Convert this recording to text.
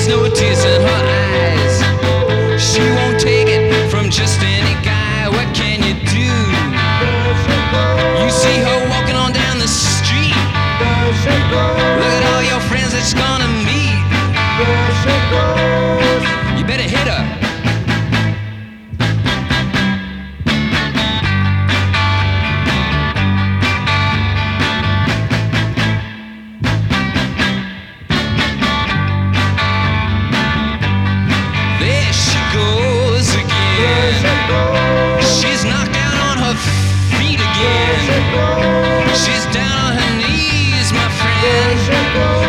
no tears in her eyes. She won't take it from just any guy. What can you do? You see her walking on down the street. Look at all your friends that she's gonna meet. You better hit her. There she goes again. She's knocked down on her feet again. She's down on her knees, my friend.